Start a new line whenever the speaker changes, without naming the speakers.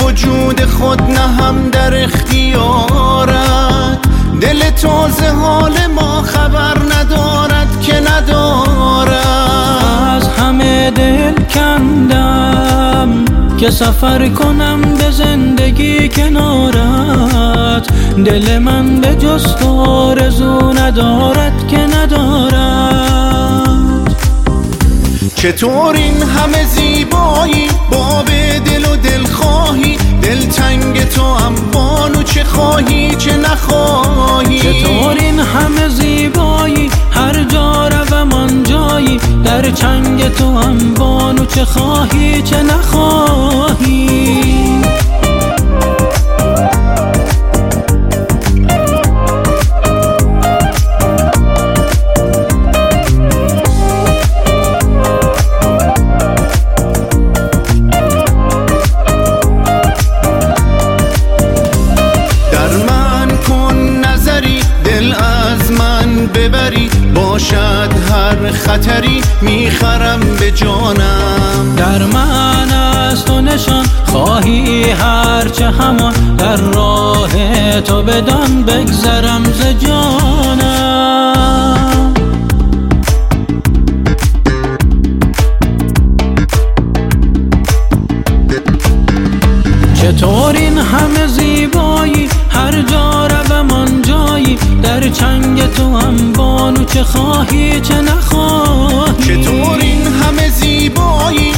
وجود خود نهم در اختیارت. دل تازه حال ما خبر ندارد که ندارد.
از همه دل کندم که سفر کنم به زندگی کنارت. دل من به جز تو آرزو ندارد که ندارد.
چطور این همه زیبایی باب دل و دلخواهی، دلتنگ تو هم بانو چه خواهی چه نخواهی.
چطور این همه زیبایی هر جا روم آن جایی، در چنگ تو هم بانو چه خواهی چه نخواهی.
ببری باشد هر خطری میخرم به جانم.
در من از تو نشان خواهی هرچه همان، در راه تو بدان بگذرم ز جانم. چطور این همه زیبایی هر جا روم آن جایی، در چنگ تو هم بانو چه خواهی چه نخواهی.
چطور این همه زیبایی